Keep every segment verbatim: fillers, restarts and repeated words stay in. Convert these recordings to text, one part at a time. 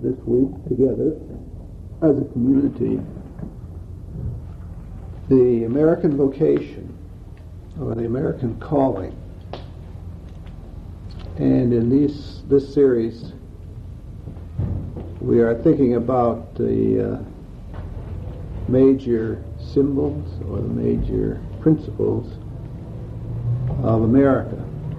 this week together as a community the American vocation or the American calling. And in these, this series we are thinking about the uh, major symbols or the major principles of America.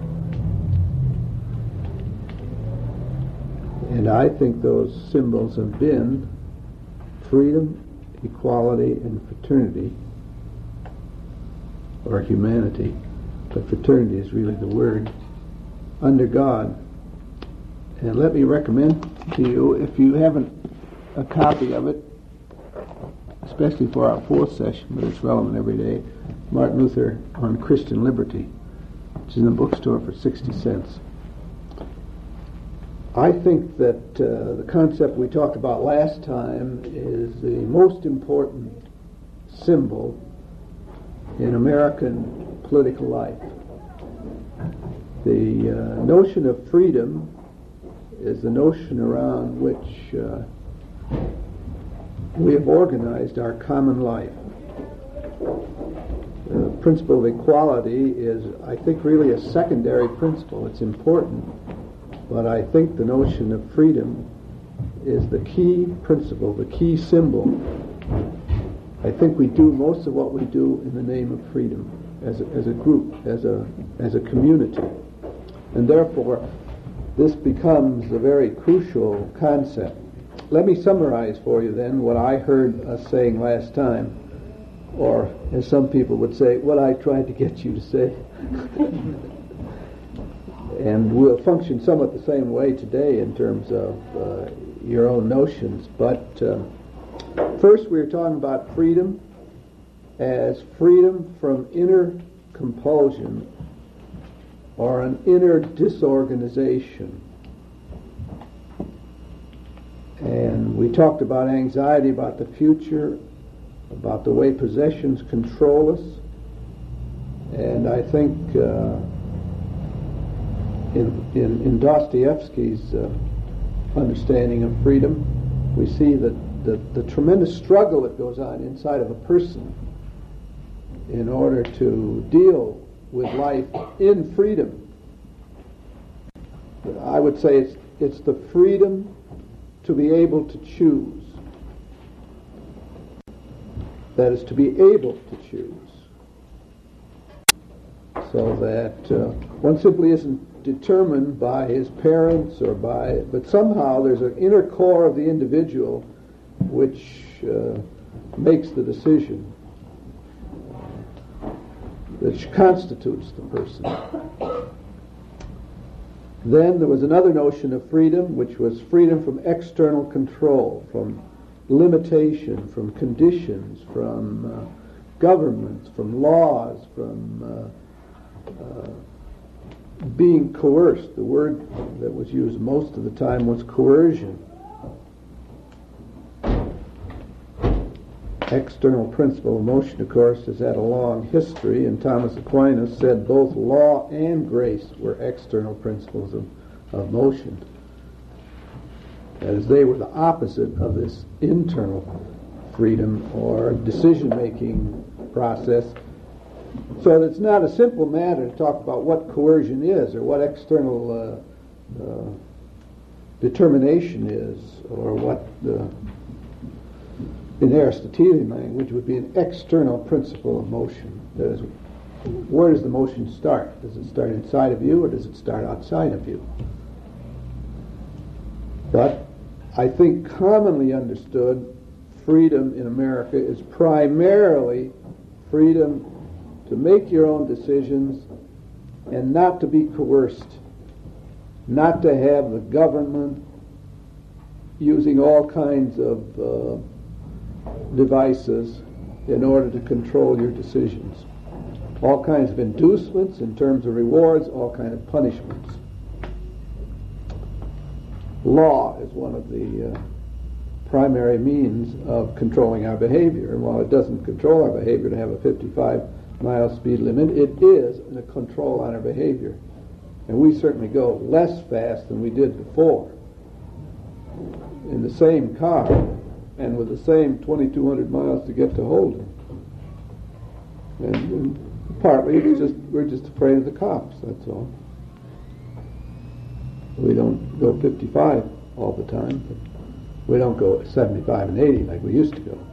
And I think those symbols have been freedom, equality, and fraternity, or humanity, but fraternity is really the word, under God. And let me recommend to you, if you haven't a copy of it, especially for our fourth session, but it's relevant every day, Martin Luther on Christian Liberty, which is in the bookstore for sixty cents. I think that uh, the concept we talked about last time is the most important symbol in American political life. The uh, notion of freedom is the notion around which uh, we have organized our common life. The principle of equality is, I think, really a secondary principle. It's important, but I think the notion of freedom is the key principle, the key symbol. I think we do most of what we do in the name of freedom, as a, as a group, as a as a community, and therefore this becomes a very crucial concept. Let me summarize for you then what I heard us saying last time, or as some people would say, what I tried to get you to say. And we'll function somewhat the same way today in terms of uh, your own notions. But uh, first we were talking about freedom as freedom from inner compulsion or an inner disorganization. And we talked about anxiety about the future, about the way possessions control us. And I think uh, in, in, in Dostoevsky's uh, understanding of freedom, we see that the, the tremendous struggle that goes on inside of a person in order to deal with life in freedom. I would say it's it's the freedom to be able to choose. That is, to be able to choose. So that uh, one simply isn't determined by his parents or by, but somehow there's an inner core of the individual which uh, makes the decision, which constitutes the person. Then there was another notion of freedom, which was freedom from external control, from limitation, from conditions, from uh, governments, from laws, from uh, uh, being coerced. The word that was used most of the time was coercion. External principle of motion, of course, has had a long history, and Thomas Aquinas said both law and grace were external principles of, of motion, as they were the opposite of this internal freedom or decision-making process. So it's not a simple matter to talk about what coercion is or what external uh, uh, determination is, or what the in Aristotelian language would be an external principle of motion. That is, where does the motion start? Does it start inside of you or does it start outside of you? But I think commonly understood, freedom in America is primarily freedom to make your own decisions and not to be coerced, not to have the government using all kinds of uh, devices in order to control your decisions. All kinds of inducements in terms of rewards, all kinds of punishments. Law is one of the uh, primary means of controlling our behavior, and while it doesn't control our behavior to have a fifty-five mile speed limit, it is a control on our behavior. And we certainly go less fast than we did before. in the same car and with the same twenty-two hundred miles to get to Holden. And, and partly it's just we're just afraid of the cops, that's all. We don't go fifty-five all the time, but we don't go seventy-five and eighty like we used to go.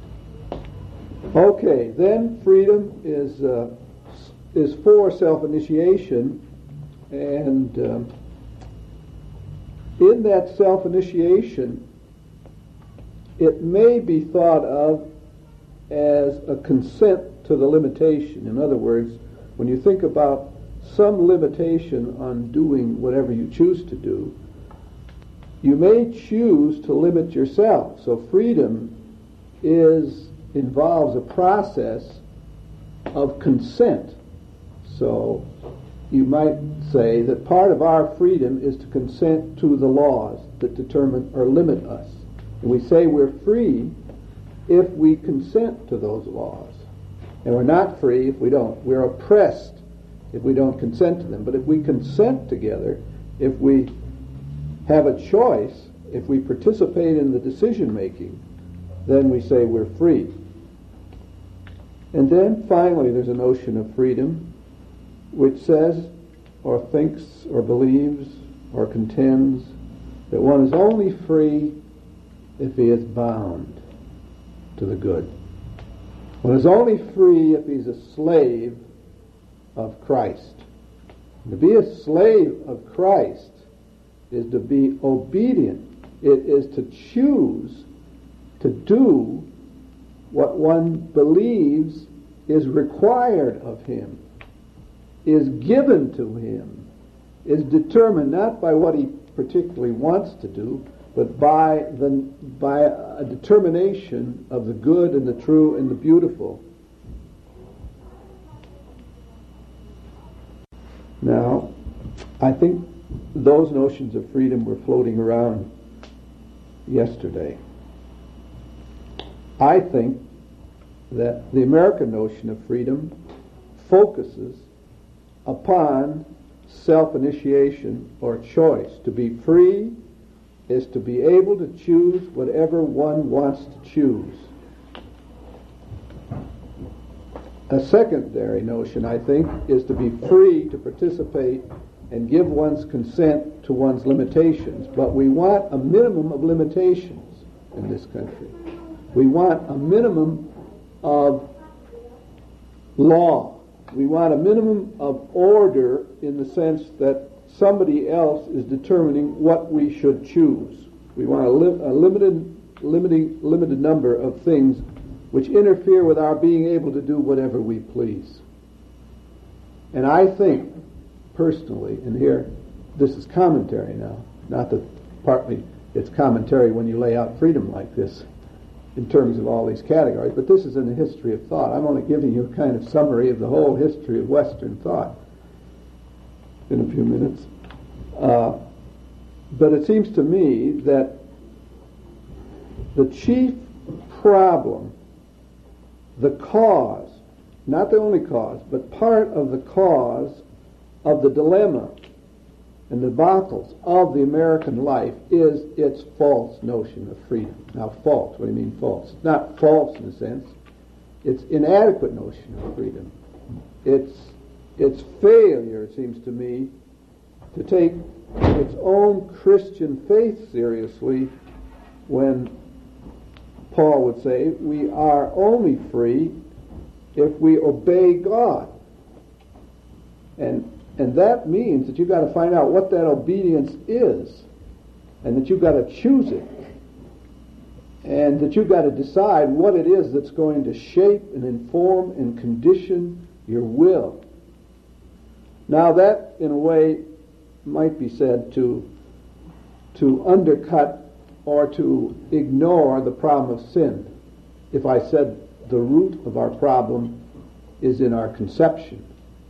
Okay, then freedom is uh, is for self-initiation, and um, in that self-initiation, it may be thought of as a consent to the limitation. In other words, when you think about some limitation on doing whatever you choose to do, you may choose to limit yourself. So freedom is involves a process of consent. So you might say that part of our freedom is to consent to the laws that determine or limit us. And we say we're free if we consent to those laws. And we're not free if we don't. We're oppressed if we don't consent to them. But if we consent together, if we have a choice, if we participate in the decision making, then we say we're free. And then finally there's a notion of freedom which says or thinks or believes or contends that one is only free if he is bound to the good. One is only free if he's a slave of Christ. And to be a slave of Christ is to be obedient. It is to choose to do what one believes is required of him, is given to him, is determined not by what he particularly wants to do, but by the by a determination of the good and the true and the beautiful. Now, I think those notions of freedom were floating around yesterday. I think that the American notion of freedom focuses upon self-initiation or choice. To be free is to be able to choose whatever one wants to choose. A secondary notion, I think, is to be free to participate and give one's consent to one's limitations. But we want a minimum of limitations in this country. We want a minimum of law. We want a minimum of order in the sense that somebody else is determining what we should choose. We want a, li- a limited, limited, limited number of things which interfere with our being able to do whatever we please. And I think, personally, and here, this is commentary now, not that partly it's commentary when you lay out freedom like this in terms of all these categories, but this is in the history of thought. I'm only giving you a kind of summary of the whole history of Western thought in a few minutes. Uh, but it seems to me that the chief problem, the cause, not the only cause, but part of the cause of the dilemma and the debacles of the American life is its false notion of freedom. Now, false, what do you mean false? It's not false in a sense. It's inadequate notion of freedom. It's its failure, it seems to me, to take its own Christian faith seriously when Paul would say, we are only free if we obey God. And and that means that you've got to find out what that obedience is, and that you've got to choose it, and that you've got to decide what it is that's going to shape and inform and condition your will. Now that, in a way, might be said to to undercut or to ignore the problem of sin. If I said the root of our problem is in our conception,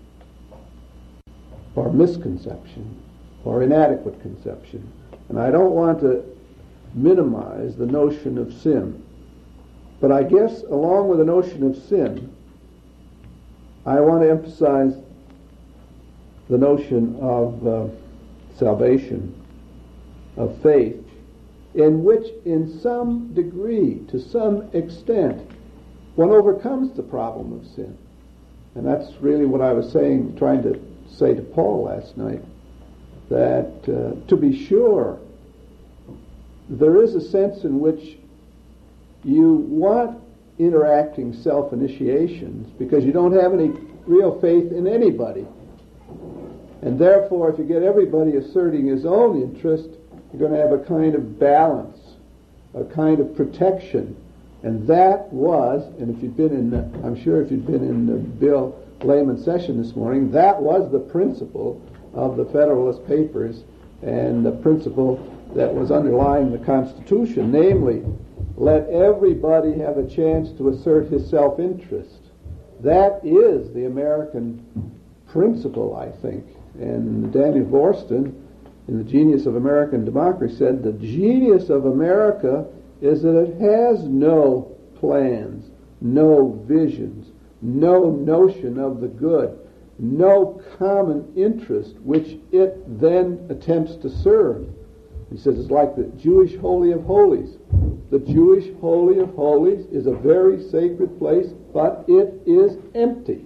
or misconception, or inadequate conception. And I don't want to minimize the notion of sin. But I guess along with the notion of sin, I want to emphasize the notion of uh, salvation, of faith, in which, in some degree, to some extent, one overcomes the problem of sin. And that's really what I was saying, trying to say to Paul last night, that uh, to be sure, there is a sense in which you want interacting self-initiations because you don't have any real faith in anybody. And therefore, if you get everybody asserting his own interest, you're going to have a kind of balance, a kind of protection. And that was, and if you'd been in, I'm sure if you'd been in the Bill Layman's session this morning, that was the principle of the Federalist Papers and the principle that was underlying the Constitution, namely, let everybody have a chance to assert his self-interest. That is the American principle, I think. And Daniel Boorstin, in The Genius of American Democracy, said the genius of America is that it has no plans, no visions, no notion of the good, no common interest which it then attempts to serve. He says it's like the Jewish Holy of Holies. The Jewish Holy of Holies is a very sacred place, but it is empty.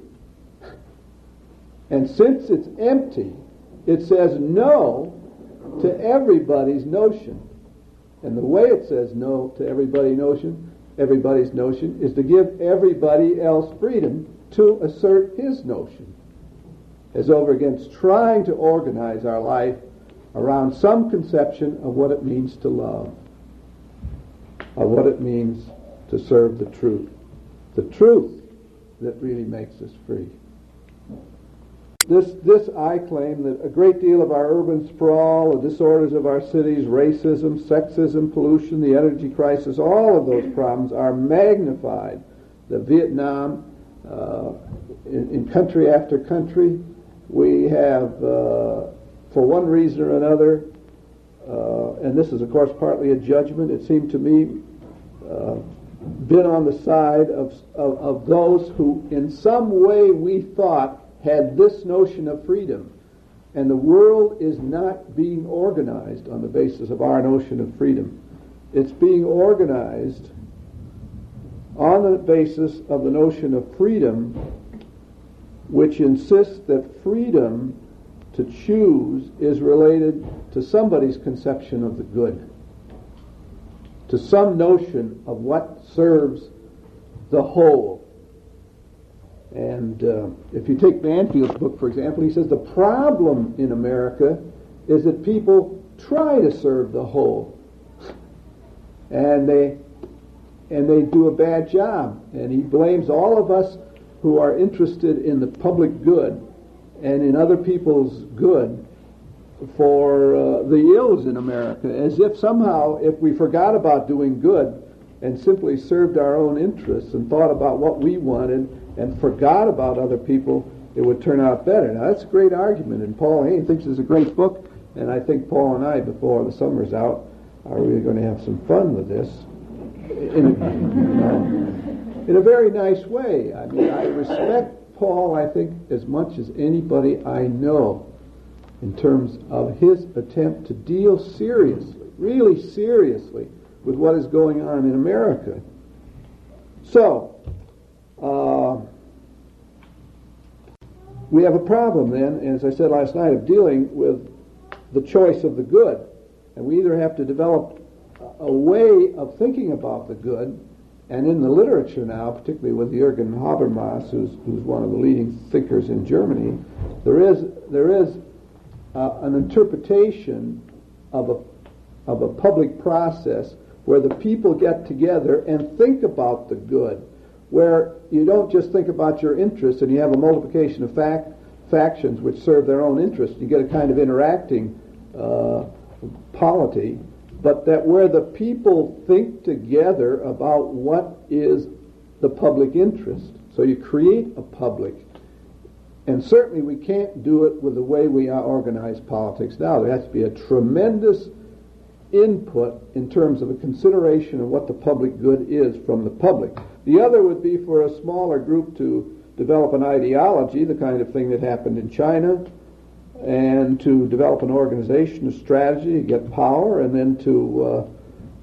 And since it's empty, it says no to everybody's notion. And the way it says no to everybody's notion, everybody's notion, is to give everybody else freedom to assert his notion, as over against trying to organize our life around some conception of what it means to love, of what it means to serve the truth, the truth that really makes us free. This, this I claim that a great deal of our urban sprawl, the disorders of our cities, racism, sexism, pollution, the energy crisis, all of those problems are magnified. The Vietnam, uh, in, in country after country, we have, uh, for one reason or another, uh, and this is of course partly a judgment, it seemed to me, uh, been on the side of, of, of those who in some way we thought had this notion of freedom. And the world is not being organized on the basis of our notion of freedom. It's being organized on the basis of the notion of freedom, which insists that freedom to choose is related to somebody's conception of the good, to some notion of what serves the whole. And uh, if you take Banfield's book, for example, he says the problem in America is that people try to serve the whole, and they and they do a bad job. And he blames all of us who are interested in the public good and in other people's good for uh, the ills in America, as if somehow if we forgot about doing good and simply served our own interests and thought about what we wanted and forgot about other people, it would turn out better. Now, that's a great argument, and Paul Hayne thinks it's a great book, and I think Paul and I, before the summer's out, are really going to have some fun with this in a, you know, in a very nice way. I mean, I respect Paul, I think, as much as anybody I know in terms of his attempt to deal seriously, really seriously, with what is going on in America. So, uh, we have a problem then, as I said last night, of dealing with the choice of the good. And we either have to develop a way of thinking about the good, and in the literature now, particularly with Jürgen Habermas, who's, who's one of the leading thinkers in Germany, there is there is uh, an interpretation of a of a public process where the people get together and think about the good, where you don't just think about your interests and you have a multiplication of fact, factions which serve their own interests. You get a kind of interacting uh, polity, but that where the people think together about what is the public interest. So you create a public. And certainly we can't do it with the way we organize politics now. There has to be a tremendous input in terms of a consideration of what the public good is from the public. The other would be for a smaller group to develop an ideology, the kind of thing that happened in China, and to develop an organization, a strategy, to get power, and then to uh,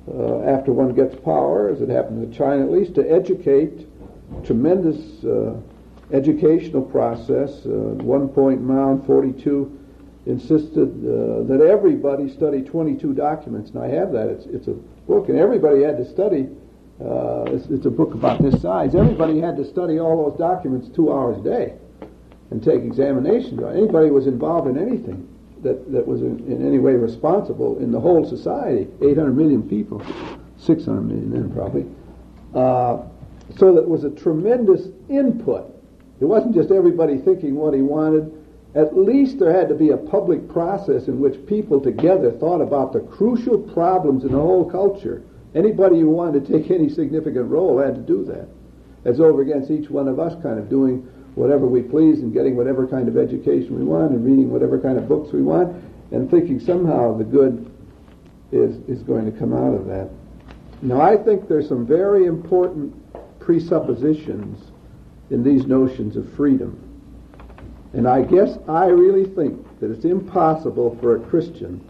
uh, after one gets power, as it happened in China at least, to educate. Tremendous uh, educational process. Uh, at one point, Mao in forty-two insisted uh, that everybody study twenty-two documents, and I have that. It's it's a book, and everybody had to study. Uh, it's, it's a book about this size. Everybody had to study all those documents two hours a day and take examinations. Anybody who was involved in anything that, that was in, in any way responsible in the whole society, eight hundred million people, six hundred million then probably, uh, so that it was a tremendous input. It wasn't just everybody thinking what he wanted. At least there had to be a public process in which people together thought about the crucial problems in the whole culture. Anybody who wanted to take any significant role had to do that. As over against each one of us kind of doing whatever we please and getting whatever kind of education we want and reading whatever kind of books we want and thinking somehow the good is, is going to come out of that. Now, I think there's some very important presuppositions in these notions of freedom. And I guess I really think that it's impossible for a Christian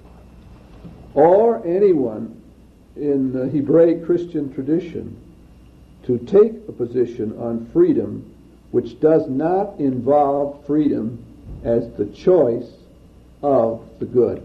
or anyone in the Hebraic Christian tradition to take a position on freedom which does not involve freedom as the choice of the good,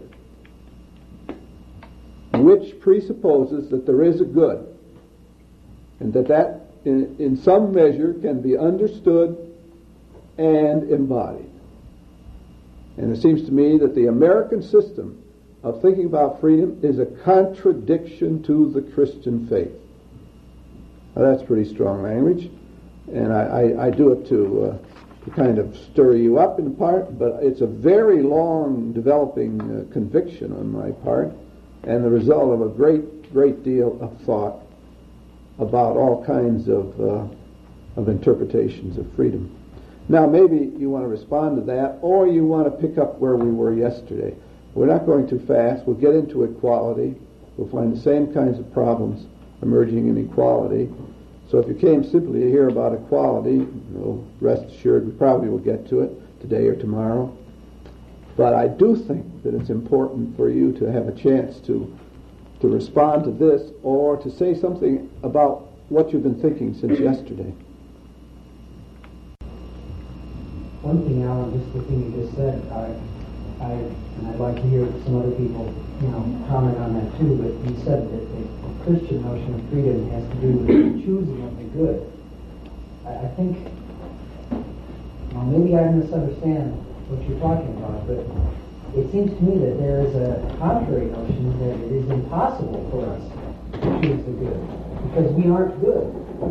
which presupposes that there is a good, and that that in, in some measure can be understood and embodied. And it seems to me that the American system of thinking about freedom is a contradiction to the Christian faith. Now, that's pretty strong language, and I, I, I do it to, uh, to kind of stir you up in part, but it's a very long developing uh, conviction on my part, and the result of a great, great deal of thought about all kinds of, uh, of interpretations of freedom. Now, maybe you want to respond to that, or you want to pick up where we were yesterday. We're not going too fast. We'll get into equality. We'll find the same kinds of problems emerging in equality. So if you came simply to hear about equality, you know, rest assured we probably will get to it today or tomorrow. But I do think that it's important for you to have a chance to to respond to this or to say something about what you've been thinking since yesterday. One thing, Alan, just the thing you just said, I, I, and I'd like to hear some other people, you know, comment on that too, but you said that the Christian notion of freedom has to do with the choosing of the good. I, I think, well, maybe I misunderstand what you're talking about, but it seems to me that there is a contrary notion that it is impossible for us to choose the good, because we aren't good.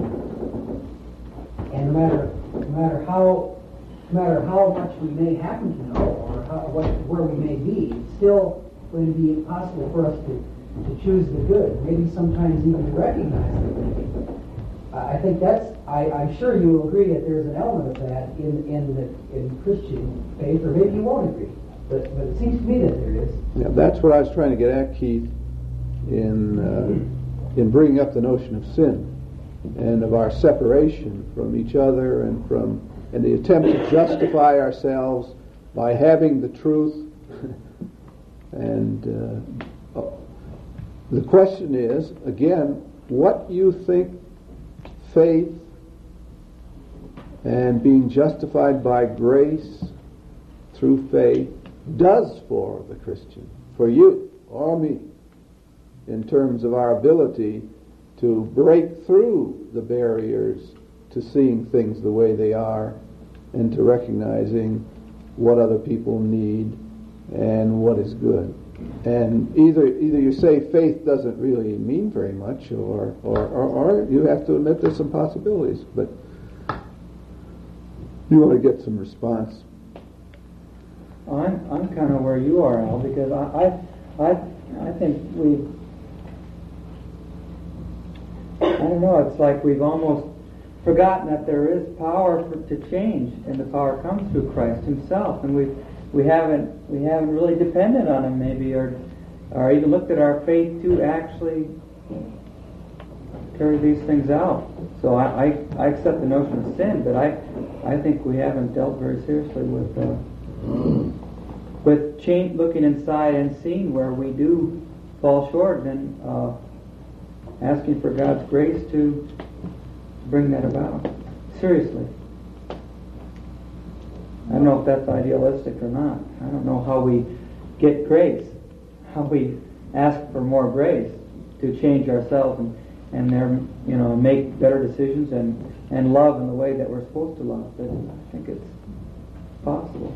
And no matter, no matter how No matter how much we may happen to know or how, what, where we may be, it's still going to be impossible for us to, to choose the good, maybe sometimes even to recognize the good. Uh, I think that's, I, I'm sure you will agree that there's an element of that in, in the in Christian faith, or maybe you won't agree, but, but it seems to me that there is. Yeah, that's what I was trying to get at, Keith, in, uh, in bringing up the notion of sin and of our separation from each other and from and the attempt to justify ourselves by having the truth. And uh, the question is, again, what you think faith and being justified by grace through faith does for the Christian, for you or me, in terms of our ability to break through the barriers to seeing things the way they are and to recognizing what other people need and what is good. And either either you say faith doesn't really mean very much, or or, or, or you have to admit there's some possibilities. But you want to get some response. I'm I'm kind of where you are, Al, because I I I, I think we've I don't know. It's like we've almost forgotten that there is power for, to change, and the power comes through Christ Himself, and we we haven't we haven't really depended on Him, maybe, or or even looked at our faith to actually carry these things out. So I, I, I accept the notion of sin, but I I think we haven't dealt very seriously with uh, with change, looking inside and seeing where we do fall short, and uh, asking for God's grace to bring that about. Seriously. I don't know if that's idealistic or not. I don't know how we get grace, how we ask for more grace to change ourselves and, and there, you know, make better decisions and, and love in the way that we're supposed to love. But I think it's possible.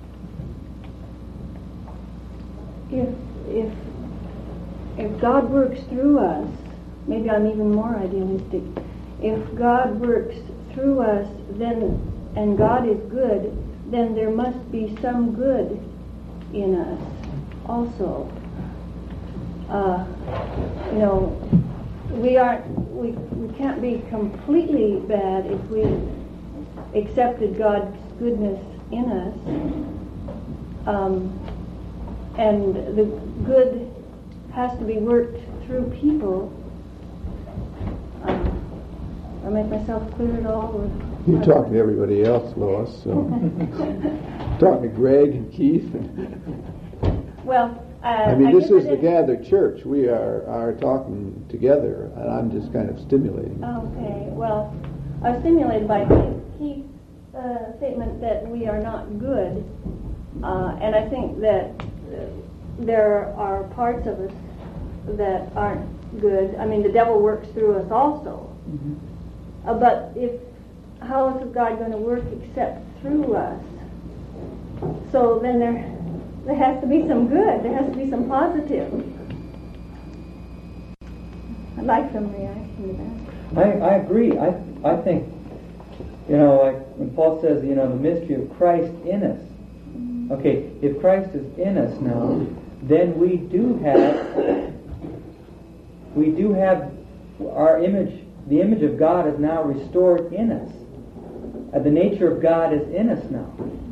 If if if God works through us, maybe I'm even more idealistic. If God works through us, then and God is good, then there must be some good in us also. Uh, you know, we aren't we we can't be completely bad if we accepted God's goodness in us. Um, and the good has to be worked through people. Um, I make myself clear at all? Or You're talking to everybody else, Lois. So. Talking to Greg and Keith. Well, uh, I mean, I this is I the gathered church. We are, are talking together, and I'm just kind of stimulating. Okay, well, I was stimulated by Keith's uh, statement that we are not good, uh, and I think that uh, there are parts of us that aren't good. I mean, the devil works through us also. Mm-hmm. Uh, but if how is God going to work except through us? So then there there has to be some good. There has to be some positive. I'd like some reaction to that. I, I agree. I I think, you know, like when Paul says, you know, the mystery of Christ in us. Okay, if Christ is in us now, then we do have we do have our image. The image of God is now restored in us. Uh, the nature of God is in us now,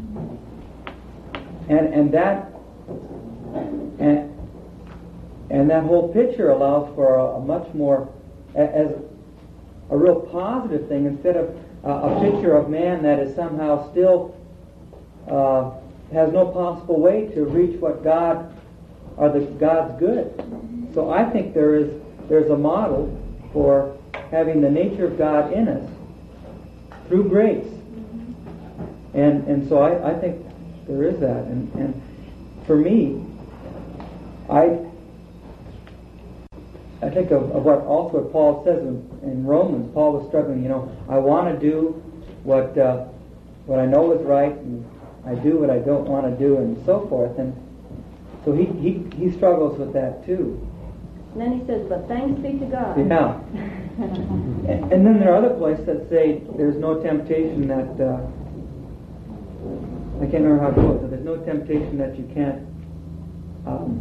and and that and and that whole picture allows for a, a much more as a real positive thing instead of uh, a picture of man that is somehow still uh, has no possible way to reach what God or the God's good. So I think there is there's a model for having the nature of God in us through grace. And and so I, I think there is that. And, and for me, I I think of, of what also what Paul says in, in Romans. Paul was struggling, you know, I want to do what uh, what I know is right, and I do what I don't want to do, and so forth. And so he, he, he struggles with that too. And then he says, but thanks be to God. Yeah. and, and then there are other places that say there's no temptation that, uh, I can't remember how it goes, but there's no temptation that you can't um,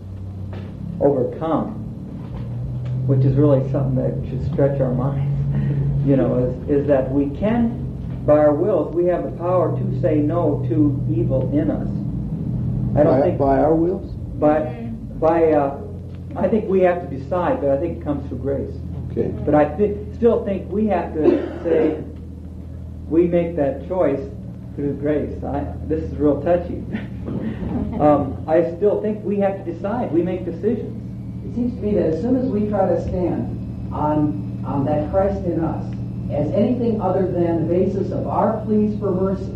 overcome, which is really something that should stretch our minds, you know, is, is that we can, by our wills, we have the power to say no to evil in us. I don't by, think by our wills? By, by, uh, I think we have to decide, but I think it comes through grace. Okay. But I th- still think we have to say we make that choice through grace. I, this is real touchy. um, I still think we have to decide. We make decisions. It seems to me that as soon as we try to stand on on that Christ in us as anything other than the basis of our pleas for mercy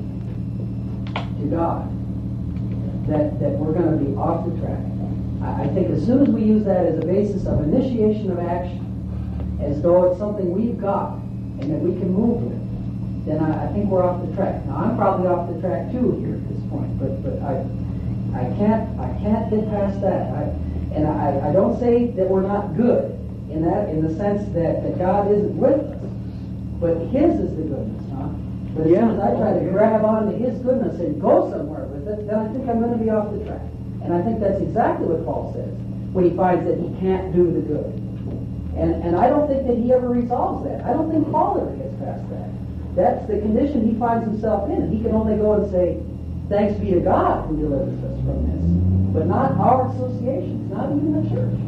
to God, that, that we're going to be off the track. I, I think as soon as we use that as a basis of initiation of action, as though it's something we've got and that we can move with, then I, I think we're off the track. Now I'm probably off the track too here at this point, but but I I can't I can't get past that. I, and I, I don't say that we're not good in that in the sense that, that God isn't with us, but His is the goodness, huh? But as Yeah. soon as I try to grab onto His goodness and go somewhere with it, then I think I'm going to be off the track. And I think that's exactly what Paul says when he finds that he can't do the good. And and I don't think that he ever resolves that. I don't think Paul ever gets past that. That's the condition he finds himself in. He can only go and say, thanks be to God who delivers us from this. But not our associations, not even the church.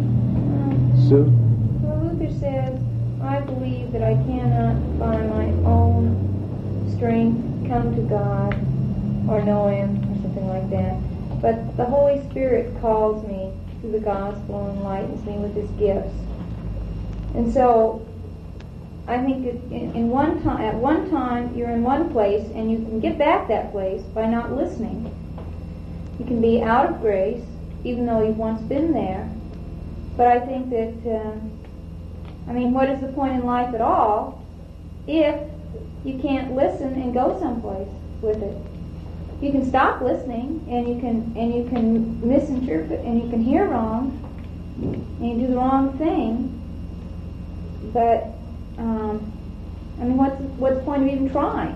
Sue? Well, Luther says, I believe that I cannot by my own strength come to God or know Him or something like that. But the Holy Spirit calls me to the gospel and enlightens me with His gifts. And so I think that in, in one time, at one time, you're in one place, and you can get back that place by not listening. You can be out of grace, even though you've once been there. But I think that, um, I mean, what is the point in life at all if you can't listen and go someplace with it? You can stop listening, and you can and you can misinterpret, and you can hear wrong, and you do the wrong thing. But um, I mean, what's what's the point of even trying?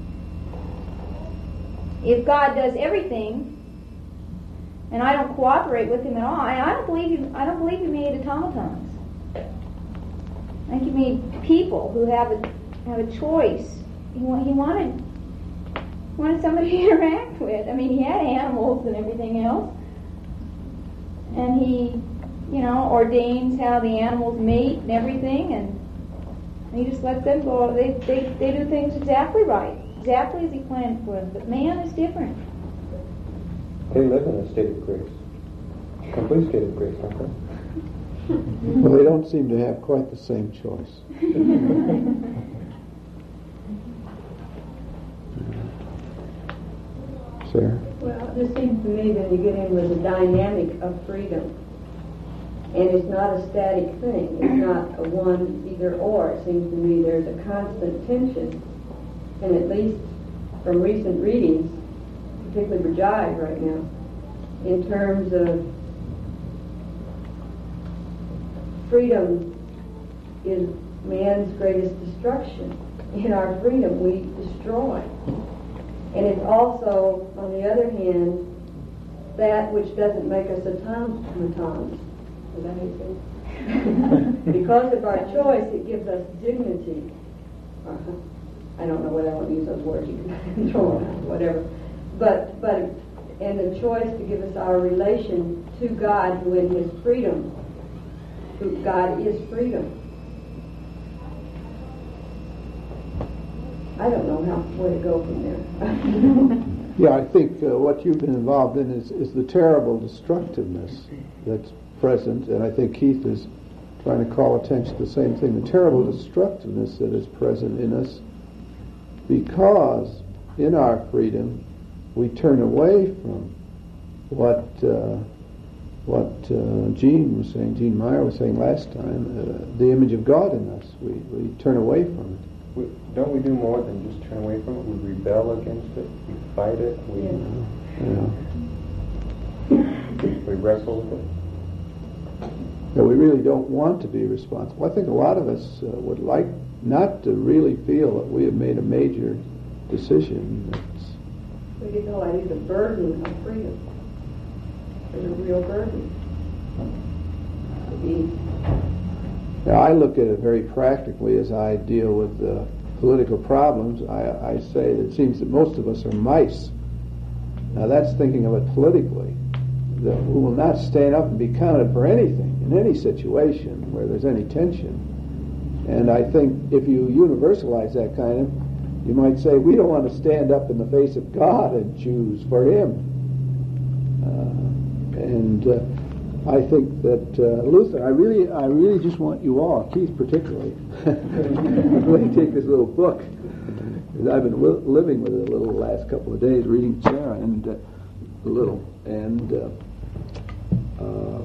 If God does everything, and I don't cooperate with Him at all, I, I don't believe He. I don't believe He made automatons. I think He made people who have a have a choice. He, he wanted wanted somebody to interact with. I mean, He had animals and everything else, and He, you know, ordains how the animals mate and everything, and He just lets them go. They they they do things exactly right, exactly as He planned for them. But man is different. They live in a state of grace, complete state of grace, don't they? Well, they don't seem to have quite the same choice. Sarah? Well, it just seems to me that you get in with the dynamic of freedom. And it's not a static thing. It's not a one either or. It seems to me there's a constant tension. And at least from recent readings, particularly for Jive right now, in terms of freedom is man's greatest destruction. In our freedom, we destroy. And it's also, on the other hand, that which doesn't make us automatons. Does that make sense? Because of our choice, it gives us dignity. Uh-huh. I don't know whether I want to use those words. You can throw them out, whatever. But, but, and the choice to give us our relation to God, who in His freedom, who God is freedom. I don't know how where to go from there. Yeah, I think uh, what you've been involved in is, is the terrible destructiveness that's present, and I think Keith is trying to call attention to the same thing, the terrible destructiveness that is present in us, because in our freedom we turn away from what uh, what uh, Gene was saying, Gene Meyer was saying last time, uh, the image of God in us. We, we turn away from it. We, don't we do more than just turn away from it? We rebel against it. We fight it. We, Yeah. we wrestle with it. That we really don't want to be responsible. I think a lot of us uh, would like not to really feel that we have made a major decision. That's We get no idea the burden of freedom. There's a real burden. To be Now, I look at it very practically as I deal with uh, political problems. I, I say that it seems that most of us are mice. Now, that's thinking of it politically. That we will not stand up and be counted for anything in any situation where there's any tension. And I think if you universalize that kind of, you might say we don't want to stand up in the face of God and choose for Him. Uh, and uh, I think that uh, Luther, I really, I really just want you all, Keith particularly, let me take this little book. I've been li- living with it a little the last couple of days, reading Sarah and uh, a little, and uh, uh,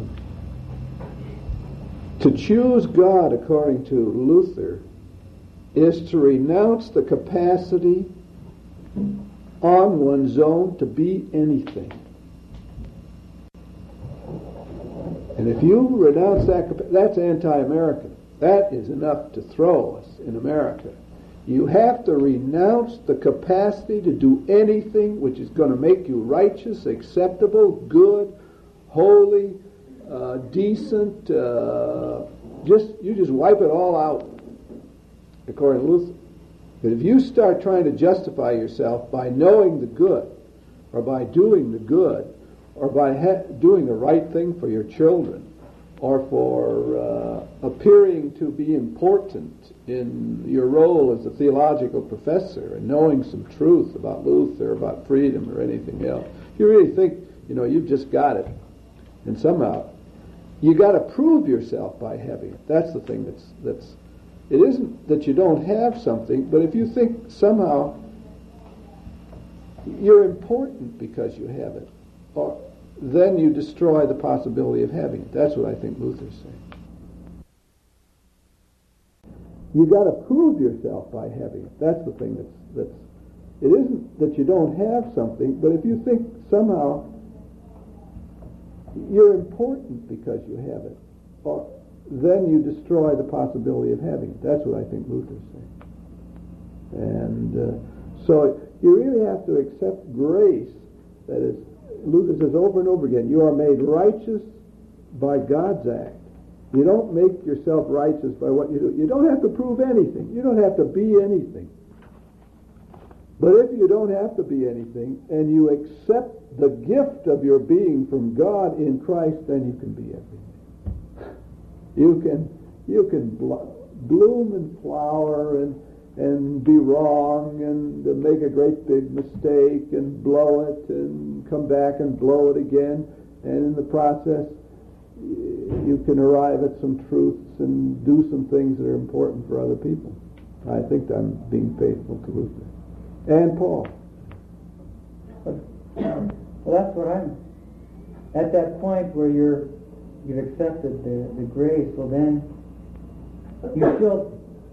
to choose God, according to Luther, is to renounce the capacity on one's own to be anything. And if you renounce that, that's anti-American. That is enough to throw us in America. You have to renounce the capacity to do anything which is going to make you righteous, acceptable, good, holy, uh, decent. Uh, just you just wipe it all out, according to Luther. But if you start trying to justify yourself by knowing the good, or by doing the good, or by ha- doing the right thing for your children, or for uh, appearing to be important in your role as a theological professor and knowing some truth about Luther, about freedom, or anything else. If you really think, you know, you've just got it, and somehow you got to prove yourself by having it. That's the thing that's that's. It isn't that you don't have something, but if you think somehow you're important because you have it, or then you destroy the possibility of having it. That's what I think Luther's saying. You got to prove yourself by having it. That's the thing that's that's. It isn't that you don't have something, but if you think somehow you're important because you have it, or then you destroy the possibility of having it. That's what I think Luther's saying. And uh, so you really have to accept grace. That is, Luther says over and over again, you are made righteous by God's act. You don't make yourself righteous by what you do. You don't have to prove anything. You don't have to be anything. But if you don't have to be anything, and you accept the gift of your being from God in Christ, then you can be everything. You can you can blo- bloom and flower and and be wrong and uh, make a great big mistake and blow it and come back and blow it again, and in the process you can arrive at some truths and do some things that are important for other people. I think I'm being faithful to Luther and Paul. Well, that's what I'm at that point where you're you've accepted the, the grace. Well, then you still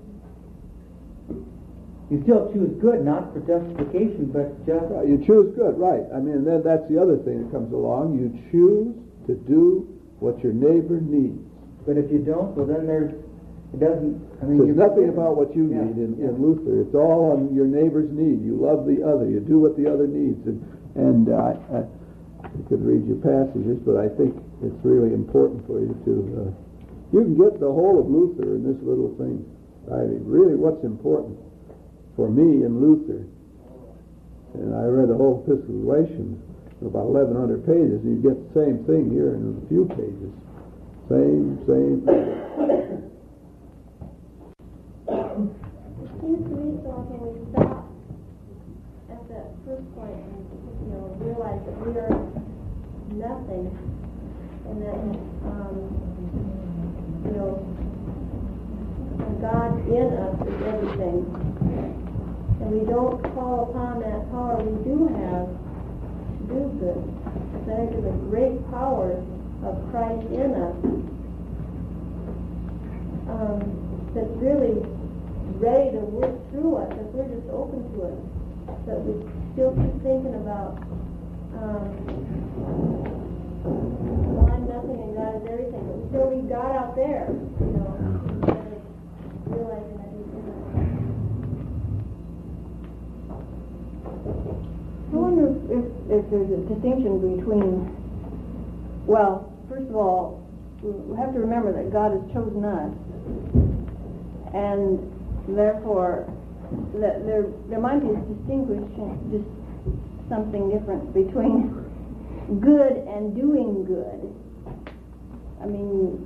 you still choose good, not for justification, but just right, you choose good, right? I mean, then that's the other thing that comes along. You choose to do what your neighbor needs. But if you don't, well, then there's it doesn't. I mean, so you it's nothing about what you yeah, need in, yeah. in Luther. It's all on your neighbor's need. You love the other. You do what the other needs. And, and uh, I, I could read you passages, but I think it's really important for you to. Uh, you can get the whole of Luther in this little thing. I mean, really, what's important for me in Luther, and I read the whole Epistle of Galatians, about eleven hundred pages, and you get the same thing here in a few pages. Same, same. Seems to me, so can we stop at that first point and, you know, realize that we are nothing, and that, um, you know, God in us is everything, and we don't call upon that power we do have to do good. But I think the great power of Christ in us, um, that's really ready to work through us if we're just open to it. But we still keep thinking about, um, well, I'm nothing and God is everything. But we still leave God out there, you know, instead of realizing that He's in us. I wonder if, if, if there's a distinction between, well, first of all, we have to remember that God has chosen us, and therefore that there there might be a distinguishing, just something different between good and doing good. I mean,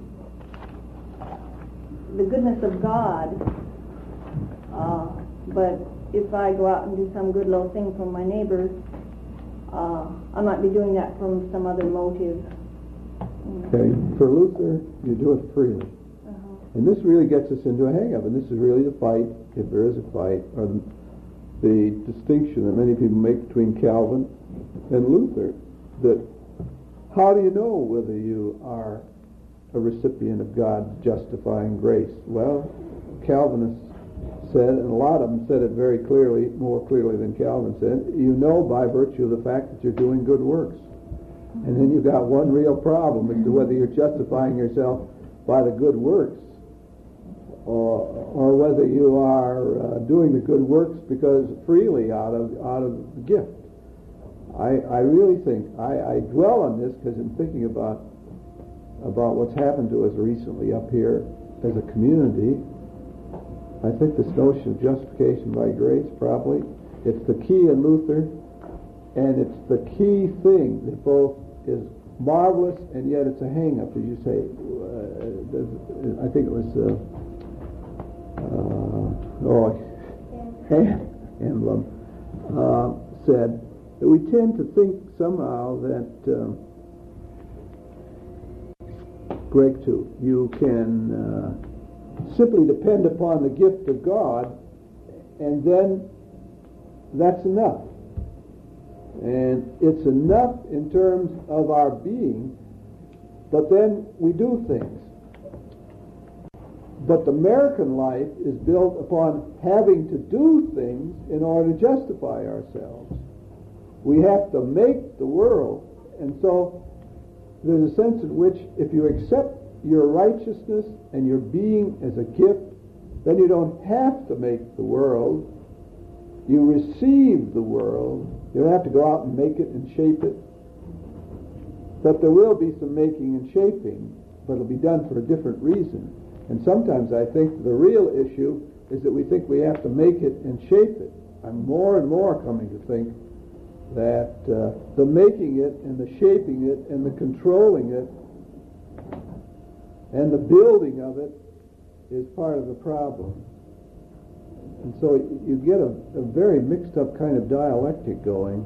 the goodness of God, uh, but if I go out and do some good little thing for my neighbor, uh, I might be doing that from some other motive. Okay, for Luther, you do it freely. And this really gets us into a hang-up, and this is really the fight, if there is a fight, or the, the distinction that many people make between Calvin and Luther, that how do you know whether you are a recipient of God's justifying grace? Well, Calvinists said, and a lot of them said it very clearly, more clearly than Calvin said, you know by virtue of the fact that you're doing good works. And then you've got one real problem as to whether you're justifying yourself by the good works, or, or whether you are uh, doing the good works because freely out of out of the gift. I, I really think, I, I dwell on this because in thinking about about what's happened to us recently up here as a community, I think this notion of justification by grace probably, it's the key in Luther, and it's the key thing that both is marvelous and yet it's a hang-up, as you say. Uh, I think it was uh, uh, oh, Emblem uh, said that we tend to think somehow that uh, break to. You can uh, simply depend upon the gift of God, and then that's enough. And it's enough in terms of our being, but then we do things. But the American life is built upon having to do things in order to justify ourselves. We have to make the world. And so there's a sense in which if you accept your righteousness and your being as a gift, then you don't have to make the world. You receive the world. You don't have to go out and make it and shape it. But there will be some making and shaping, but it'll be done for a different reason. And sometimes I think the real issue is that we think we have to make it and shape it. I'm more and more coming to think that uh, the making it and the shaping it and the controlling it and the building of it is part of the problem. And so you get a, a very mixed up kind of dialectic going.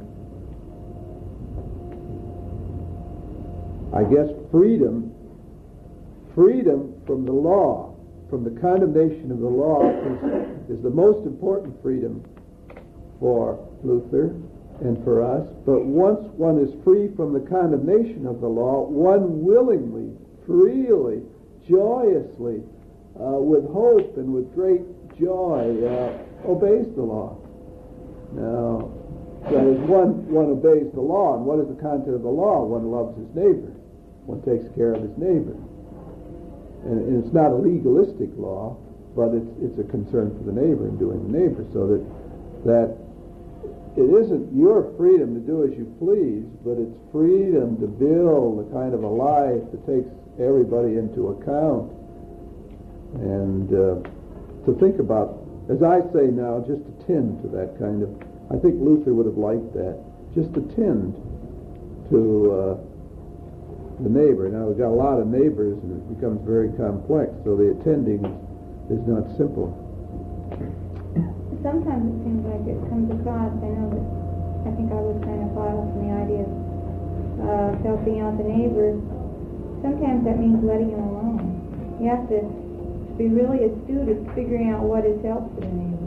I guess freedom Freedom from the law, from the condemnation of the law, is, is the most important freedom for Luther and for us. But once one is free from the condemnation of the law, one willingly, freely, joyously, uh, with hope and with great joy, uh, obeys the law. Now, that is, one, one obeys the law, and what is the content of the law? One loves his neighbor. One takes care of his neighbor. And it's not a legalistic law, but it's it's a concern for the neighbor and doing the neighbor, so that that it isn't your freedom to do as you please, but it's freedom to build the kind of a life that takes everybody into account. And uh, to think about, as I say now, just to tend to that kind of, I think Luther would have liked that, just to tend to uh, the neighbor. Now, we've got a lot of neighbors, and it becomes very complex, so the attending is not simple. Sometimes it seems like it comes across, I know that I think I was kind of far off from the idea of uh, helping out the neighbor. Sometimes that means letting him alone. You have to be really astute at figuring out what is help for the neighbor.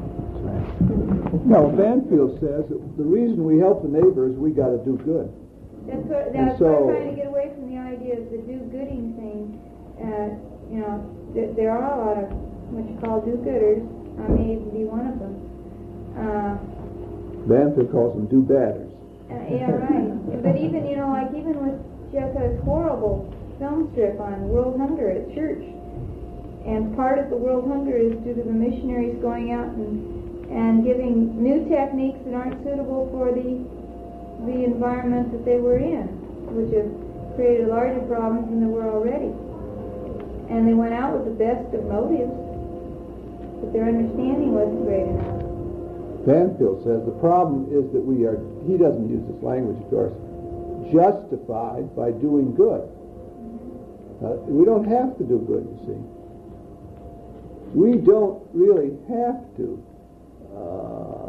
No, Banfield says that the reason we help the neighbor is we got to do good. That's what, that's so, what I'm trying to get away from the idea of the do-gooding thing. Uh, you know, th- there are a lot of what you call do-gooders. I may even be one of them. Uh, Banfield calls them do-badders. uh, yeah, right. But even, you know, like even with Jessica's horrible film strip on world hunger at church, and part of the world hunger is due to the missionaries going out and, and giving new techniques that aren't suitable for the the environment that they were in, which have created larger problems than there were already. And they went out with the best of motives, but their understanding wasn't great enough. Banfield says the problem is that we are, he doesn't use this language, of course, justified by doing good. Uh, we don't have to do good, you see. We don't really have to uh,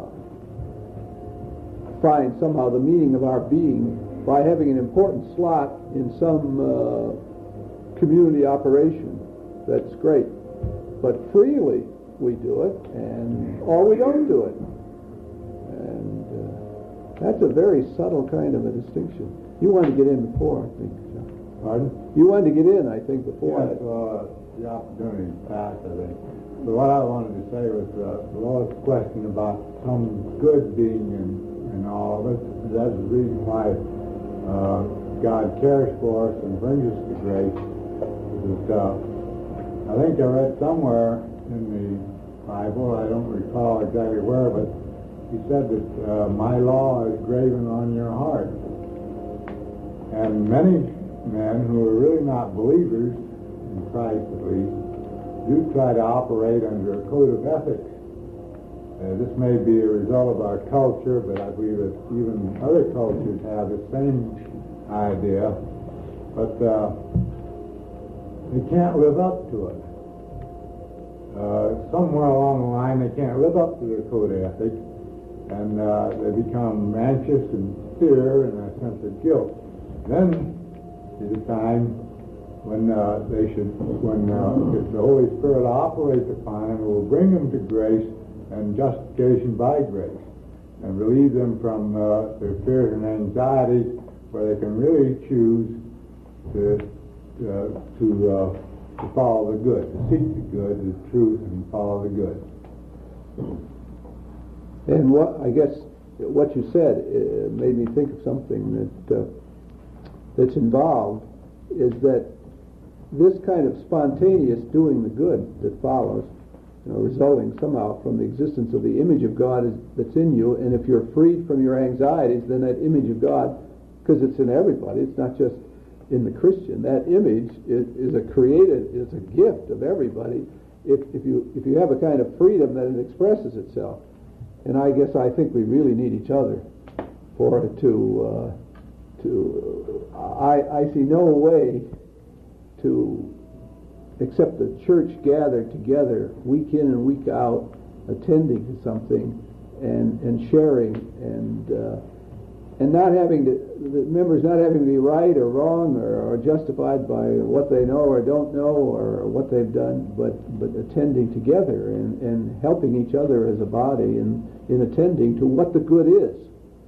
find somehow the meaning of our being by having an important slot in some uh, community operation. That's great. But freely we do it, and or we don't do it. And uh, that's a very subtle kind of a distinction. You wanted to get in before, I think, John. Pardon? You wanted to get in, I think, before. Yes, uh, the opportunity passed, I think. But what I wanted to say was uh, the Lord's question about some good being in and all of it. That's the reason why uh, God cares for us and brings us to grace. That, uh, I think I read somewhere in the Bible, I don't recall exactly where, but he said that uh, my law is graven on your heart. And many men who are really not believers, in Christ at least, do try to operate under a code of ethics. Uh, this may be a result of our culture, but I believe that even other cultures have the same idea. But uh, they can't live up to it. Uh, somewhere along the line, they can't live up to their code of ethics, and uh, they become anxious and fear and a sense of guilt. Then is a time when uh, they should, when uh, if the Holy Spirit operates upon them, it will bring them to grace and justification by grace, and relieve them from uh, their fears and anxieties, where they can really choose to uh, to uh, to follow the good, to seek the good, the truth, and follow the good. And what I guess what you said uh, made me think of something that uh, that's involved is that this kind of spontaneous doing the good that follows, you know, resulting somehow from the existence of the image of God is, that's in you, and if you're freed from your anxieties, then that image of God, because it's in everybody, it's not just in the Christian, that image is, is a created, is a gift of everybody. If, if you if you have a kind of freedom, then it expresses itself. And I guess I think we really need each other for it to uh, to. I I see no way to, except the church gathered together week in and week out, attending to something and and sharing and uh, and not having to, the members not having to be right or wrong or, or justified by what they know or don't know or what they've done, but but attending together and, and helping each other as a body in, in attending to what the good is.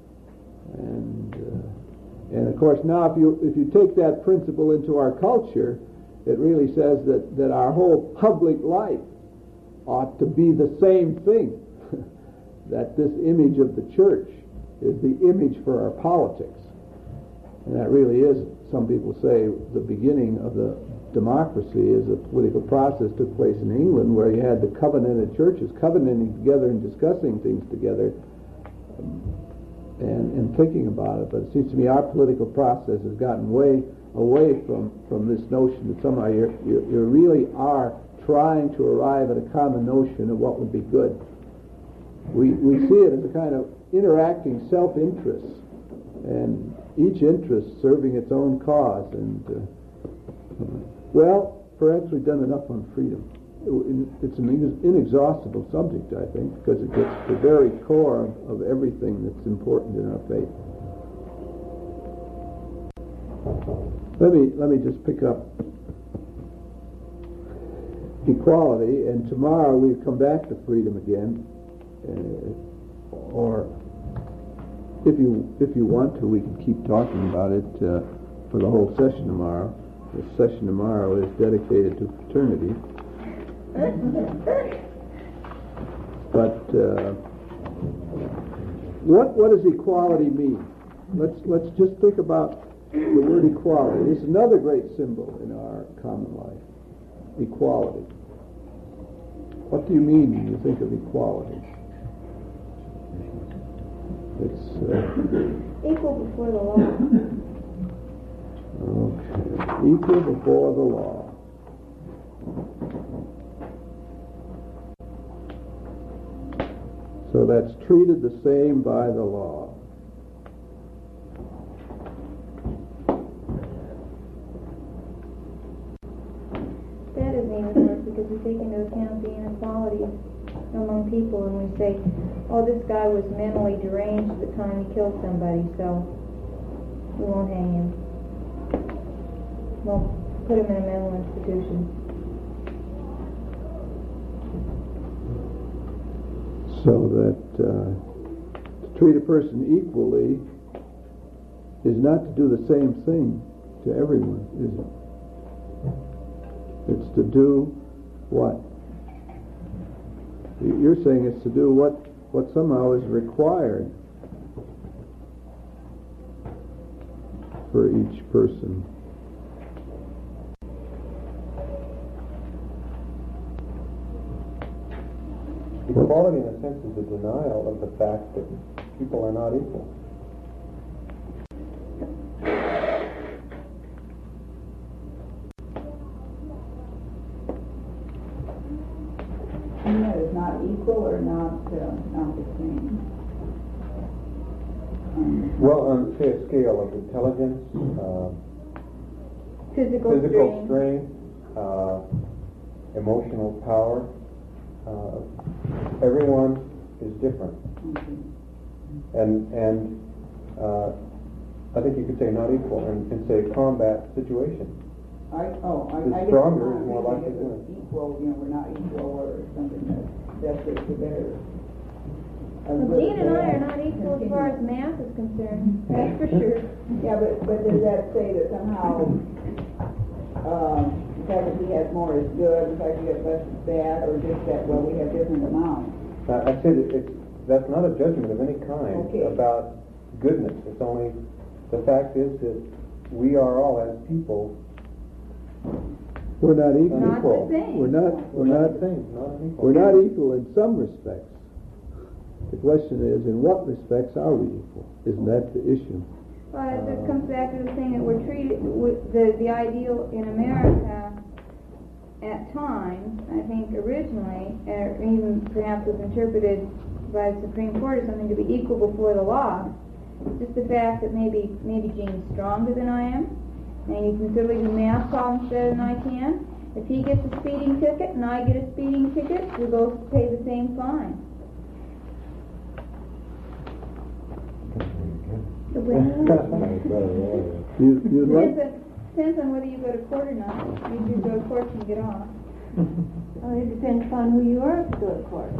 And uh, and of course now if you if you take that principle into our culture, it really says that, that our whole public life ought to be the same thing. That this image of the church is the image for our politics. And that really is, some people say, the beginning of the democracy as a political process took place in England, where you had the covenanted churches covenanting together and discussing things together um, and, and thinking about it. But it seems to me our political process has gotten way away from, from this notion that somehow you're, you you really are trying to arrive at a common notion of what would be good. We, we see it as a kind of interacting self-interest, and each interest serving its own cause. And uh, well, perhaps we've done enough on freedom. It's an inexhaustible subject, I think, because it gets to the very core of, of everything that's important in our faith. Let me let me just pick up equality, and tomorrow we come back to freedom again. Uh, or if you if you want to, we can keep talking about it uh, for the whole session tomorrow. The session tomorrow is dedicated to fraternity. But uh, what what does equality mean? Let's let's just think about the word equality. It's another great symbol in our common life. Equality. What do you mean when you think of equality? It's uh, equal before the law. Okay, equal before the law. So that's treated the same by the law. That doesn't even work because we take into account the inequality among people, and we say, oh, this guy was mentally deranged at the time he killed somebody, so we won't hang him. We'll put him in a mental institution. So that uh, to treat a person equally is not to do the same thing to everyone, is it? It's to do what? You're saying it's to do what, what somehow is required for each person. Equality, in a sense, is a denial of the fact that people are not equal. And that is not equal or not uh, not the same. Um, Well, on, say, a scale of intelligence, uh, Physical, physical strain. strength, uh, emotional power, uh, everyone is different. okay. And and uh, I think you could say not equal, and, and say combat situation. I, oh, I, The I guess stronger it's is more not likely really to win. equal, you know, we're not equal or something that, that's the the better. Well, Gene and I are not equal as far as math is concerned, that's for sure. Yeah, but, but does that say that somehow, um, the fact that he has more is good, the fact that he has less is bad, or just that, well, we have different amounts? I I said it- it's, that's not a judgment of any kind Okay. about goodness. It's only, the fact is that we are all, as people, We're not equal. Not Equal. the same. We're not, we're not, the same, not unequal. we're not equal in some respects. The question is, in what respects are we equal? Isn't that the issue? But it comes back to the thing that we're treated, with the, the ideal in America at times, I think originally, or even perhaps was interpreted by the Supreme Court as something to be equal before the law. Just the fact that maybe maybe Gene's stronger than I am, and he can certainly do math problems better than I can. If he gets a speeding ticket and I get a speeding ticket, we both pay the same fine. The way You, you like, Depends on, depends on whether you go to court or not. You do go to court and get off. Well, it depends upon who you are to go to court.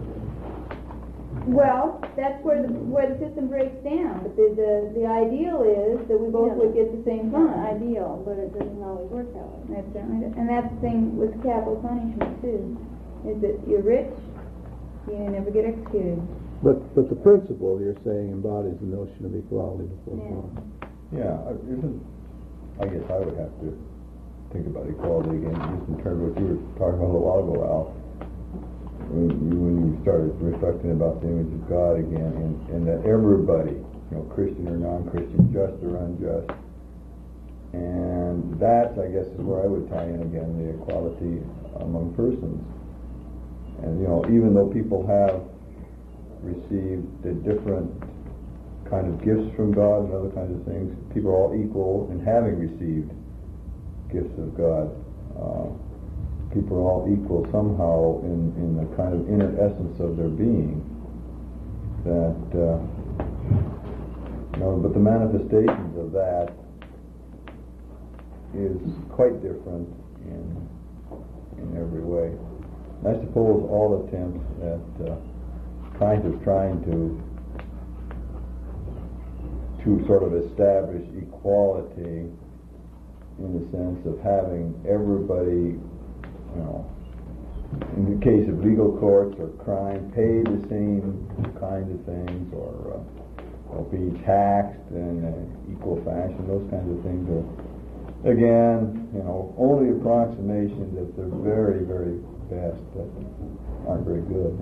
Well, that's where the where the system breaks down. But the the, the ideal is that we both Yeah. would get the same It's not fine. ideal, but it doesn't always work that way. That's certainly, and that's the thing with capital punishment too, is that you're rich, you never get executed. but, but the principle, you're saying, embodies the notion of equality before the Yeah. law. Yeah, I- isn't, I guess I would have to think about equality again, just in terms of what you were talking about a little while ago, Al. When you, when you started reflecting about the image of God again, and, and that everybody, you know, Christian or non-Christian, just or unjust, and that, I guess, is where I would tie in again the equality among persons. And, you know, even though people have received a different kind of gifts from God and other kinds of things, people are all equal in having received gifts of God. Uh, people are all equal somehow in, in the kind of inner essence of their being. That, uh, you know, but the manifestations of that is quite different in in every way. I suppose all attempts at uh, kind of trying to to sort of establish equality in the sense of having everybody, you know, in the case of legal courts or crime, pay the same kind of things, or, uh, or be taxed in an equal fashion. Those kinds of things are, again, you know, only approximations at the very, very best that aren't very good.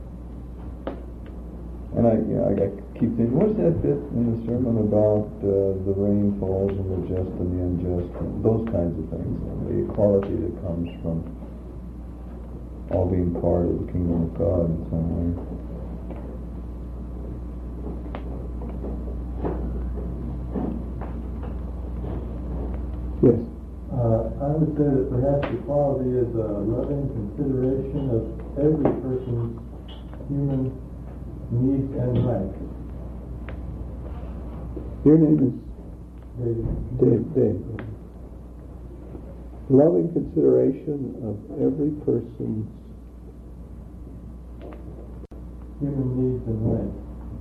And I, you know, I, I keep thinking, what's that bit in the sermon about uh, the rain falls on the just and the unjust, and those kinds of things, and the equality that comes from all being part of the kingdom of God in some way. Yes. Uh, I would say that perhaps equality is a loving consideration of every person's human needs and rights. Your name is They- Dave. Dave. Loving consideration of every person's human needs and rights.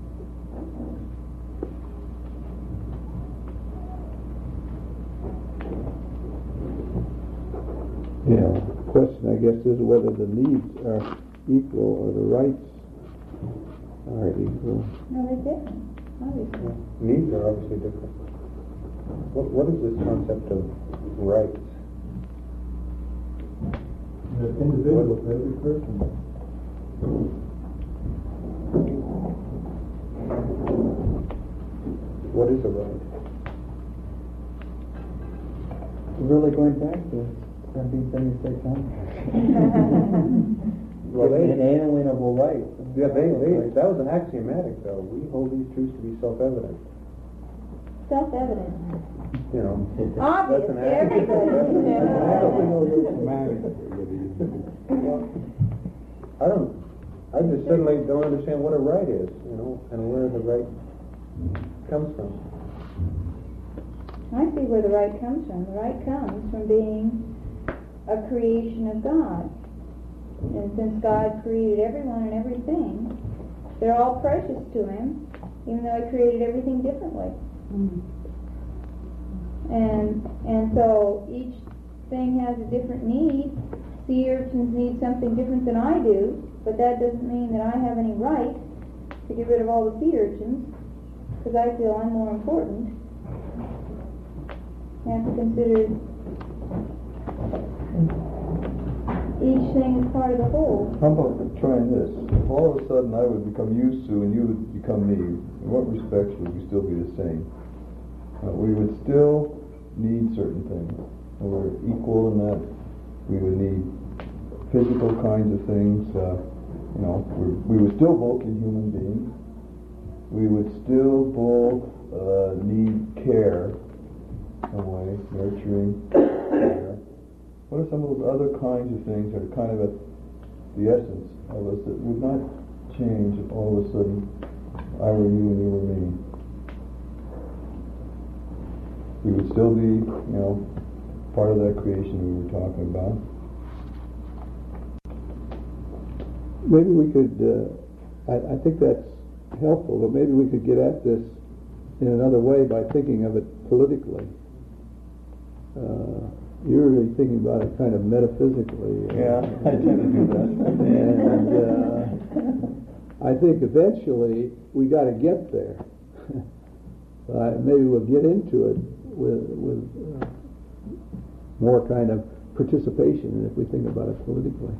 Yeah. The question, I guess, is whether the needs are equal or the rights are equal. No, they're different, obviously. Needs are obviously different. What, what is this concept of rights? The individual to every person. What is a right? Really going back to seventeen seventy-six, huh? Well, they- An inalienable right. Yeah, they, they, that was an axiomatic, though. We hold these truths to be self-evident. Self-evident. You know, Obvious that's an to everybody. I don't, I just suddenly don't understand what a right is, you know, and where the right comes from. I see where the right comes from. The right comes from being a creation of God. And since God created everyone and everything, they're all precious to Him, even though He created everything differently. Mm-hmm. And and so each thing has a different need. Sea urchins need something different than I do, but that doesn't mean that I have any right to get rid of all the sea urchins, because I feel I'm more important. You have to consider each thing is part of the whole. How about trying this? If all of a sudden I would become you, Sue, and you would become me, in what respects would we still be the same? Uh, we would still need certain things. We're equal in that we would need physical kinds of things. Uh, you know, we're, we would still both be human beings. We would still both uh, need care, some way, nurturing, care. What are some of those other kinds of things that are kind of at the essence of us that would not change if all of a sudden I were you and you were me? We would still be, you know, part of that creation we were talking about. Maybe we could, uh, I, I think that's helpful, but maybe we could get at this in another way by thinking of it politically. Uh, You're really thinking about it kind of metaphysically. Yeah, I tend to do that. And uh, I think eventually we got to get there. uh, maybe we'll get into it with, with uh, more kind of participation if we think about it politically.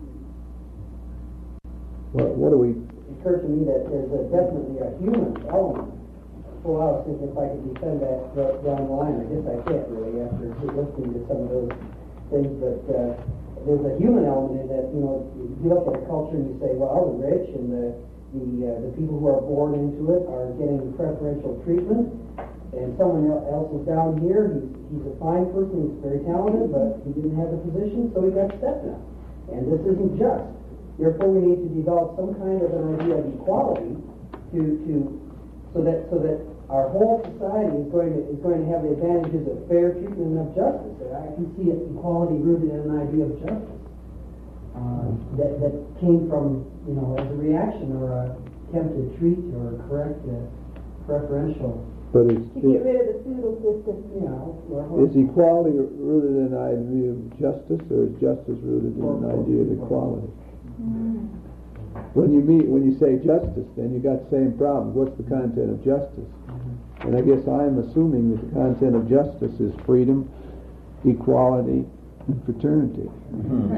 What, what do we... It occurred to me that there's a, definitely a human element. Well, I was thinking if I could defend that down the line. I guess I can't really after listening to some of those things, but uh, there's a human element in that. You know, you look at a culture and you say, well, the rich and the the uh, the people who are born into it are getting preferential treatment, and someone else is down here. He's he's a fine person, he's very talented, but he didn't have the position, so he got stepped on. And this isn't just. Therefore, we need to develop some kind of an idea of equality to to so that so that our whole society is going to is going to have the advantages of fair treatment and of justice. I can see equality rooted in an idea of justice uh, that that came from you know as a reaction or a attempt to treat or correct a preferential. But is, to get rid of the feudal system. You know, is equality rooted in an idea of justice, or is justice rooted in an idea of equality? Mm. When you meet, when you say justice, then you got the same problem. What's the content of justice? Mm-hmm. And I guess I'm assuming that the content of justice is freedom, equality, and fraternity. Mm-hmm.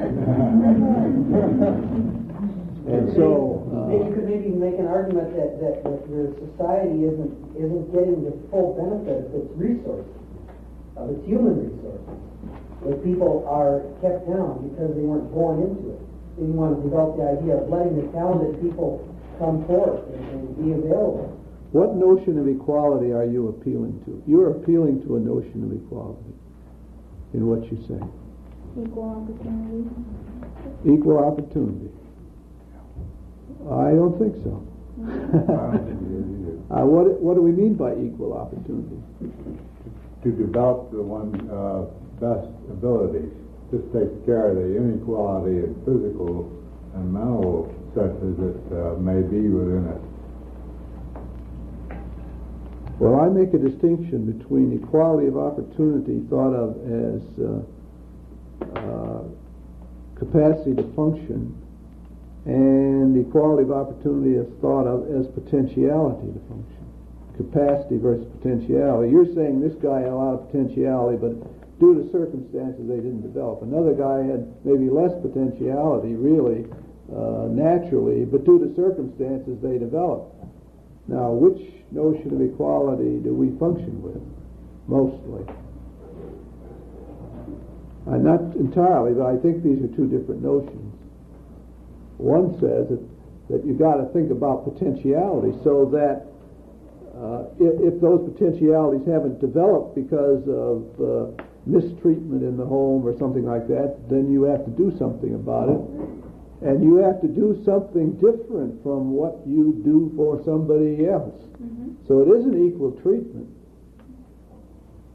And so, uh, you could maybe make an argument that, that, that your society isn't isn't getting the full benefit of its resources, of its human resources. That people are kept down because they weren't born into it. You want to develop the idea of letting the talented people come forth and, and be available. What notion of equality are you appealing to? You're appealing to a notion of equality in what you say. Equal opportunity. Equal opportunity. I don't think so. uh, what what do we mean by equal opportunity? To develop the one uh, best abilities. This takes care of the inequality in physical and mental senses that uh, may be within it. Well, I make a distinction between equality of opportunity thought of as uh, uh, capacity to function and equality of opportunity is thought of as potentiality to function. Capacity versus potentiality. You're saying this guy had a lot of potentiality, but due to circumstances they didn't develop. Another guy had maybe less potentiality, really, uh, naturally, but due to circumstances they developed. Now, which notion of equality do we function with, mostly? Uh, not entirely, but I think these are two different notions. One says that, that you've got to think about potentiality so that uh, if, if those potentialities haven't developed because of uh, mistreatment in the home or something like that, then you have to do something about it. And you have to do something different from what you do for somebody else. Mm-hmm. So it isn't equal treatment.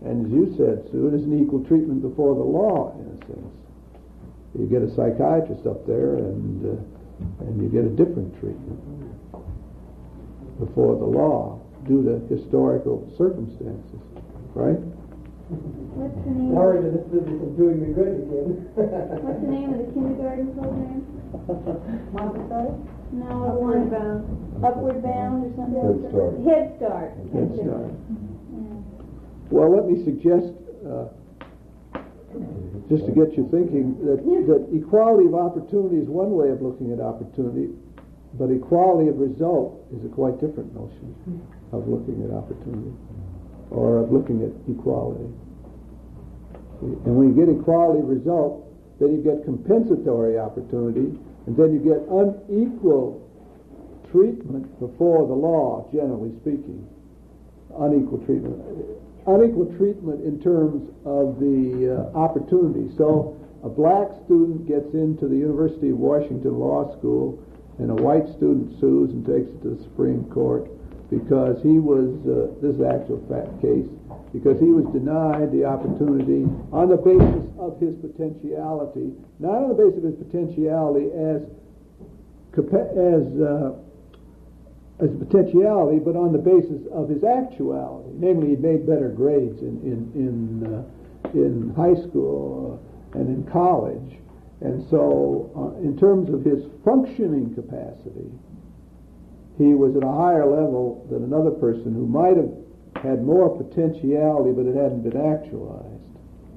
And as you said, Sue, it is an equal treatment before the law, in a sense. You get a psychiatrist up there, and uh, and you get a different treatment before the law due to historical circumstances, right? What's the name? Sorry to this business of doing me good again. What's the name of the kindergarten program? Montessori? No, the Upward one Bound. Upward Bound or something. Head Start. Head Start. Head Start. Yeah. Well, let me suggest, uh, just to get you thinking, that, that equality of opportunity is one way of looking at opportunity, but equality of result is a quite different notion of looking at opportunity, or of looking at equality. And when you get equality of result, then you get compensatory opportunity, and then you get unequal treatment before the law, generally speaking. Unequal treatment. Unequal treatment in terms of the uh, opportunity. So a black student gets into the University of Washington Law School, and a white student sues and takes it to the Supreme Court because he was, uh, this is an actual fact case, because he was denied the opportunity on the basis of his potentiality, not on the basis of his potentiality as as uh, as potentiality, but on the basis of his actuality. Namely, he made better grades in in in, uh, in high school uh, and in college, and so uh, in terms of his functioning capacity, he was at a higher level than another person who might have had more potentiality, but it hadn't been actualized.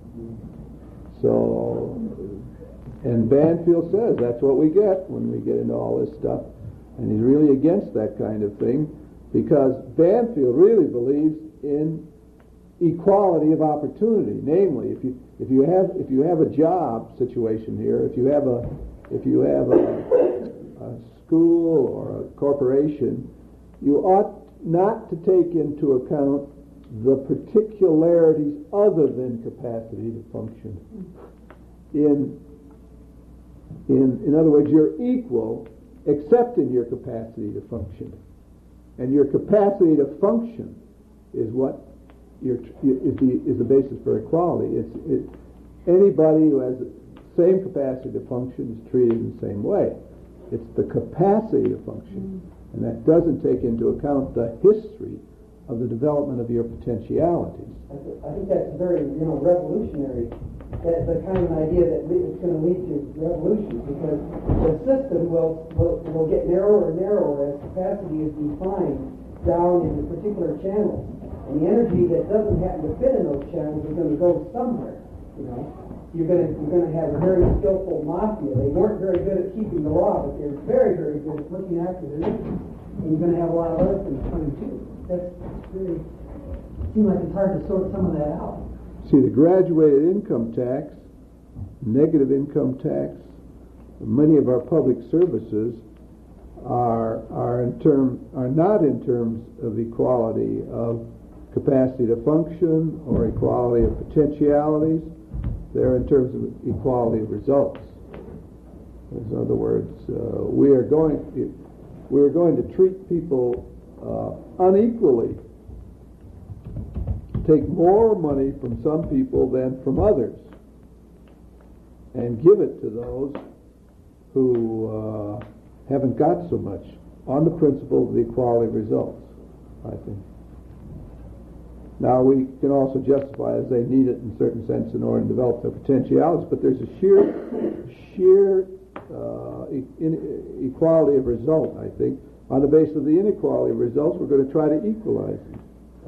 So, and Banfield says that's what we get when we get into all this stuff. And he's really against that kind of thing, because Banfield really believes in equality of opportunity. Namely, if you if you have if you have a job situation here, if you have a if you have a, a school or a corporation, you ought not to take into account the particularities other than capacity to function. In in in other words, you're equal except in your capacity to function, and your capacity to function is what your is the is the basis for equality. It's it, anybody who has the same capacity to function is treated in the same way. It's the capacity to function, and that doesn't take into account the history of the development of your potentialities. I, th- I think that's very, you know, revolutionary. That's the kind of idea that le- it's going to lead to revolution, because the system will, will will get narrower and narrower as capacity is defined down into particular channels, and the energy that doesn't happen to fit in those channels is going to go somewhere. You know, you're going to you're going to have a very skillful mafia. They weren't very good at keeping the law, but they're very very good at looking after their interests. And you're going to have a lot of other things coming too. That's really seems like it's hard to sort some of that out. See, the graduated income tax, negative income tax, many of our public services are are in term are not in terms of equality of capacity to function or equality of potentialities. They're in terms of equality of results. In other words, uh, we are going we are going to treat people uh, unequally. Take more money from some people than from others, and give it to those who uh, haven't got so much, on the principle of the equality of results, I think. Now, we can also justify as they need it in a certain sense in order to develop their potentialities, but there's a sheer sheer uh, e- in- equality of result, I think. On the basis of the inequality of results, we're going to try to equalize them.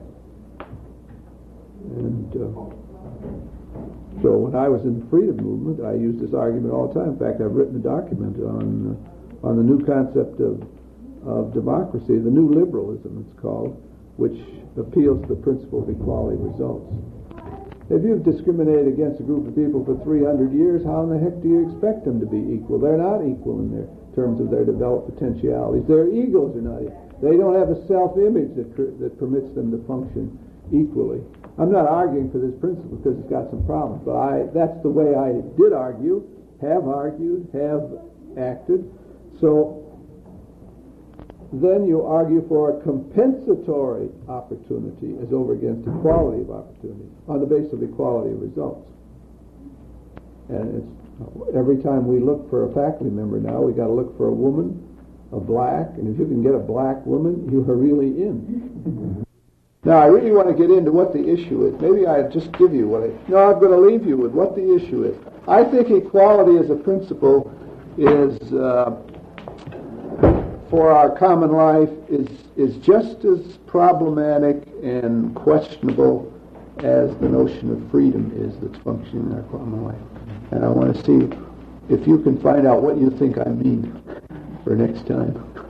And uh, so when I was in the freedom movement, I used this argument all the time. In fact, I've written a document on uh, on the new concept of of democracy, the new liberalism it's called, which appeals to the principle of equality of results. If you've discriminated against a group of people for three hundred years, how in the heck do you expect them to be equal? They're not equal in their terms of their developed potentialities. Their egos are not equal. They don't have a self-image that, that permits them to function equally. I'm not arguing for this principle because it's got some problems, but I that's the way I did argue, have argued, have acted. So then you argue for a compensatory opportunity as over against equality of opportunity on the basis of equality of results. And it's, every time we look for a faculty member now, we got to look for a woman, a black, and if you can get a black woman, you are really in. Now, I really want to get into what the issue is. Maybe I'll just give you what I... No, I'm going to leave you with what the issue is. I think equality as a principle is, uh, for our common life, is, is just as problematic and questionable as the notion of freedom is that's functioning in our common life. And I want to see if you can find out what you think I mean for next time.